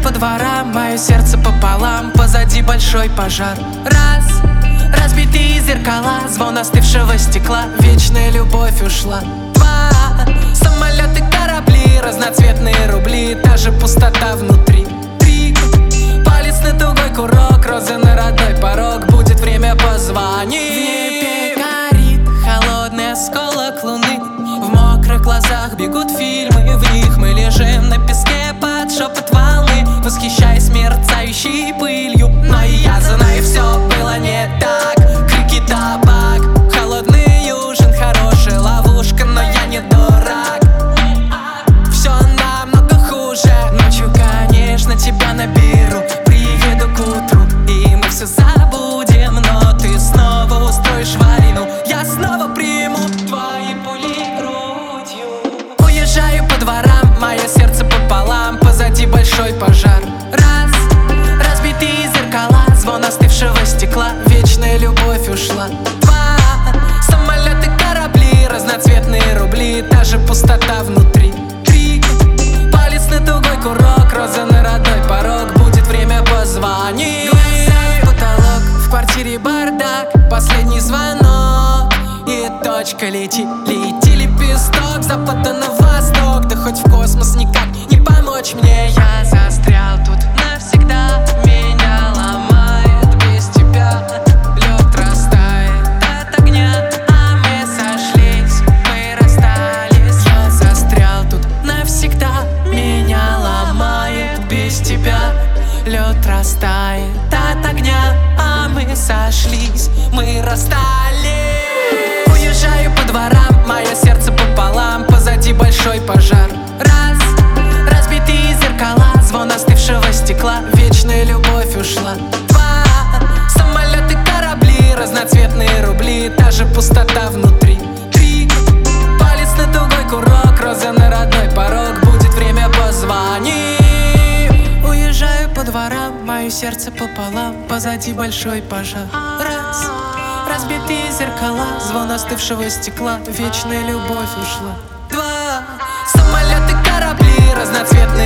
по дворам, мое сердце пополам, позади большой пожар. Раз, разбитые зеркала, звон остывшего стекла, вечная любовь ушла. Два, самолеты, корабли, разноцветные рубли, та же пустота внутри. Три, палец на тугой курок, розы на родной порог, будет время позвонить. В небе горит холодный осколок луны, в мокрых глазах бегут фильмы, в них мы лежим на песке под шепот волны, восхищаясь мерцающей пылью. Но и я знаю, все было не так. Крики, табак, холодный ужин, хорошая ловушка, но я не дурак. Все намного хуже. Ночью, конечно, тебя наберу, приеду к утру, и мы все забудем, но ты снова устроишь войну. Я снова приму твои пули грудью. Уезжаю по дворам, мое сердце пополам, позади большой пожар. Раз, разбитые зеркала, звон остывшего стекла, вечная любовь ушла. Два, самолеты, корабли, разноцветные рубли, та же пустота внутри. Три, палец на тугой курок, роза на родной порог, будет время позвонить. Глаза в потолок, в квартире бардак, последний звонок, и точка лети, лети лепесток, с запада на восток, да хоть в космос никак не помочь мне. Я застрял тут навсегда, меня ломает без тебя. Лед растает от огня, а мы сошлись, мы расстались. Я застрял тут навсегда, меня ломает без тебя. Лед растает от огня, а мы сошлись, мы расстались. Уезжаю по дворам, мое сердце пополам, позади большой пожар. Раз, разбитые зеркала, звон остывшего стекла, вечная любовь ушла. Два, самолеты, корабли, разноцветные рубли, та же пустота внутри. Три, палец на тугой курок, роза на родной порог, будет время позвонить. Уезжаю по дворам, мое сердце пополам, позади большой пожар. Раз, разбитые зеркала, звон остывшего стекла, вечная любовь ушла. Два, самолеты, корабли, разноцветные